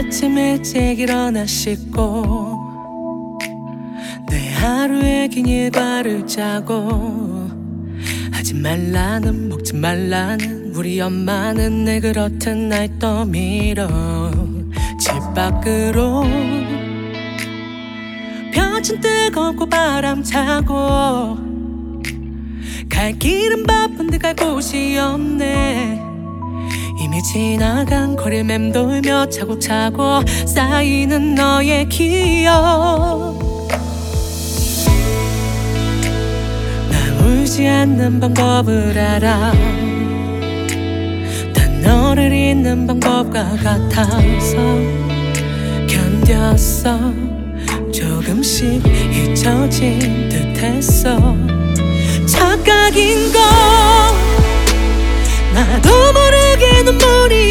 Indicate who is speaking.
Speaker 1: 아침 일찍 일어나 씻고 내 하루의 긴 일과를 짜고 하지 말라는 먹지 말라는 우리 엄마는 내 그렇던 날 떠밀어 집 밖으로 볕은 뜨겁고 바람 차고 갈 길은 바쁜데 갈 곳이 없네. 이미 지나간 거리를 맴돌며 차곡차곡 쌓이는 너의 기억. 나 울지 않는 방법을 알아. 난 너를 잊는 방법과 같아서 견뎠어. 조금씩 잊혀진 듯했어. 착각인 걸 나도 모르게 눈물이